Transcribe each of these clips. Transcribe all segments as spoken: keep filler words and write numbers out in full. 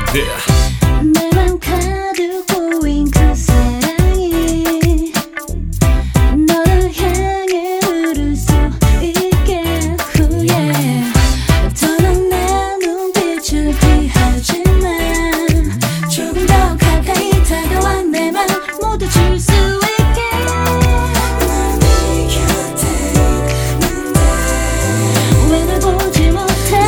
there. 내 맘 가득 보인 그 사랑이 너를 향해 흐를 수 있게 oh yeah. 더는 내 눈빛을 피하지만 조금 더 가까이 다가와 내 맘 모두 줄 수 있게 네 곁에 있는데 왜 널 보지 못해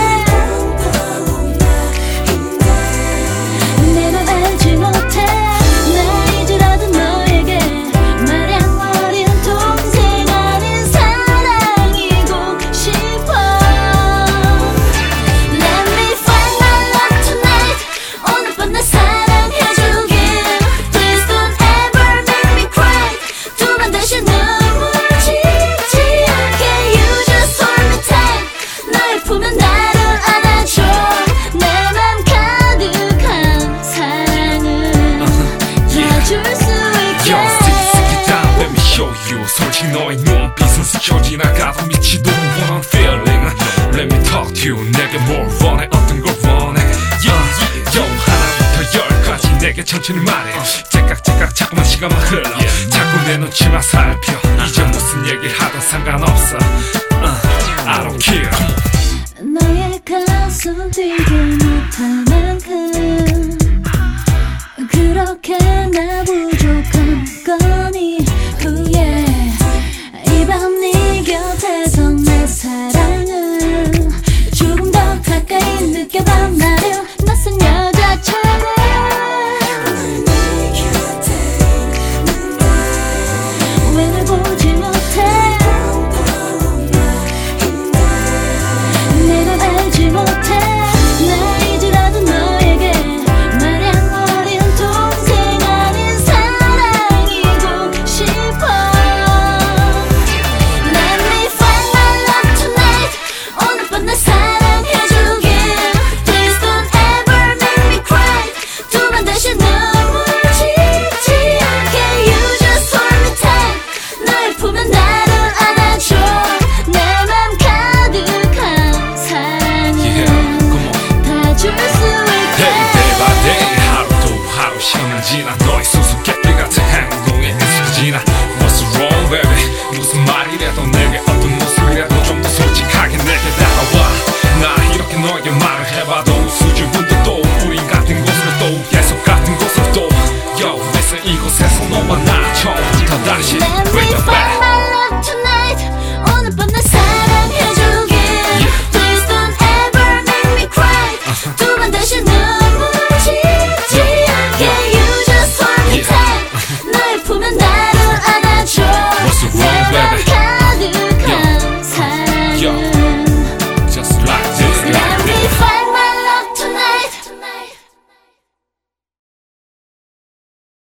솔직히 너의 눈빛은 스쳐 지나가도 미치도록 원한 feeling. Let me talk to you. 내게 뭘 원해 어떤 걸 원해 yeah, yeah. 영 하나부터 열까지 내게 천천히 말해 째깍째깍 자꾸만 시간만 흘러 yeah. 자꾸 내 눈치만 살펴 이제 무슨 얘기를 하든 상관없어 uh, I don't care. 너의 가슴 뛰게